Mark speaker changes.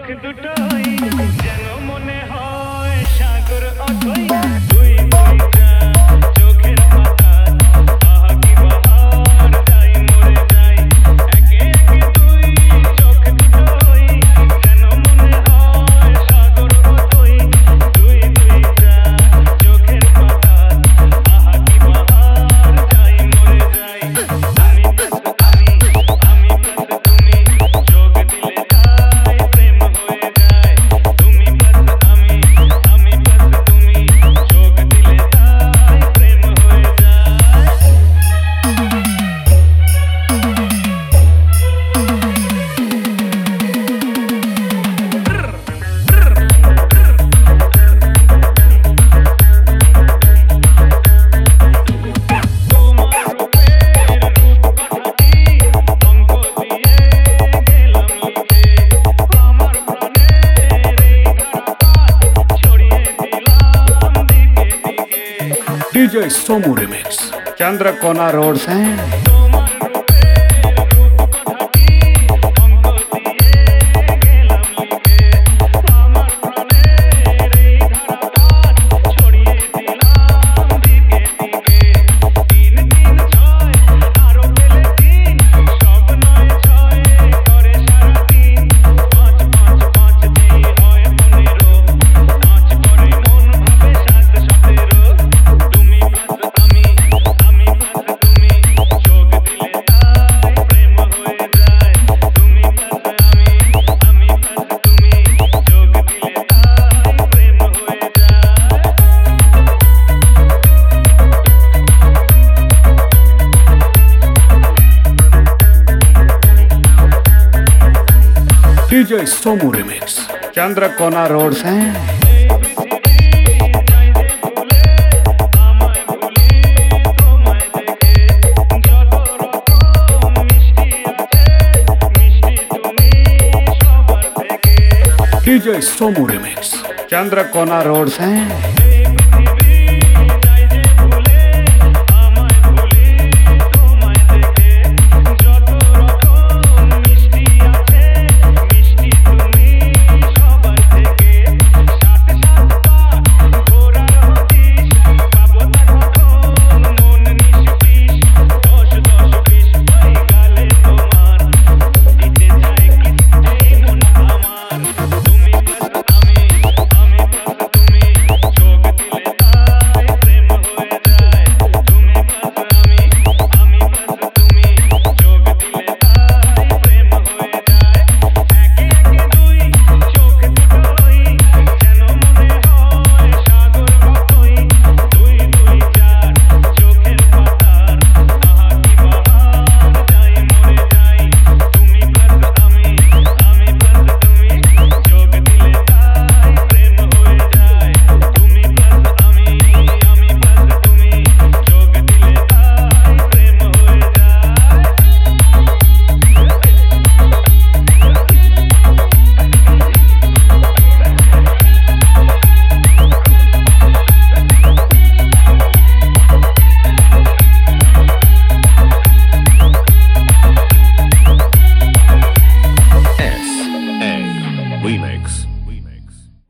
Speaker 1: দুটোই যেন মনে হয় সাগর অথই দুই দুইটা চোখের পাতা আহা কি বাহার যাই মরে যাই একে একে দুই চোখ দুটোই যেন মনে হয় সাগর অথই দুই দুইটা চোখের পাতা আহা কি বাহার যাই মরে যাই আমি প্লাস আমি প্লাস তুমি যোগ দিলে তাই প্রেম হয়ে যায় তুমি প্লাস আমি প্লাস তুমি যোগ দিলে তাই প্রেম হয়ে
Speaker 2: DJ Somu Remix Chandrakona Road से DJ Somu Remix Chandrakona Road से DJ Somu Remix Chandrakona Road से